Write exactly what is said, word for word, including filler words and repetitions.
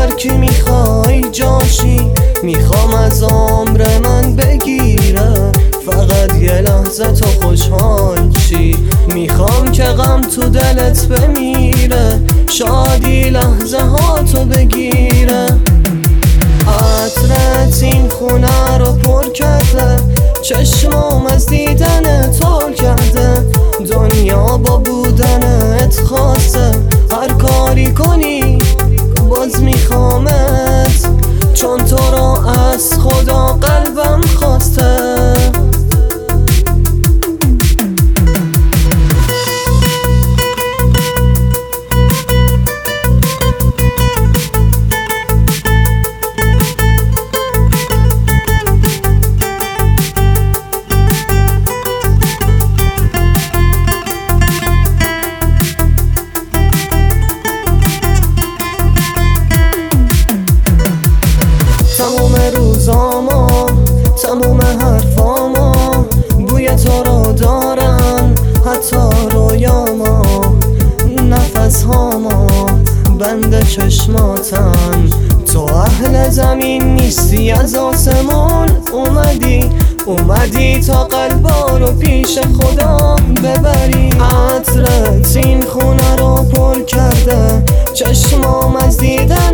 هر کی میخوای جاشی، میخوام از عمر من بگیره، فقط یه لحظه تو خوشحال شی. میخوام که غم تو دلت بمیره، شادی لحظه ها تو بگیره. عطرت این خونه رو پر کرده، چشمام از دیدن تو کرده، دنیا با بودنت خاصه، هر کاری کنی باز میخوامت، چون تو رو از خدا قلبم خواسته. تموم روزاما، تموم حرفاما، بوی تو رو دارن، حتی رویاما، نفس هاما بند چشماتن. تو اهل زمین نیستی، از آسمون اومدی، اومدی تا قلبا رو پیش خدا ببری. عطرت این خونه رو پر کرده، چشمام از دیدن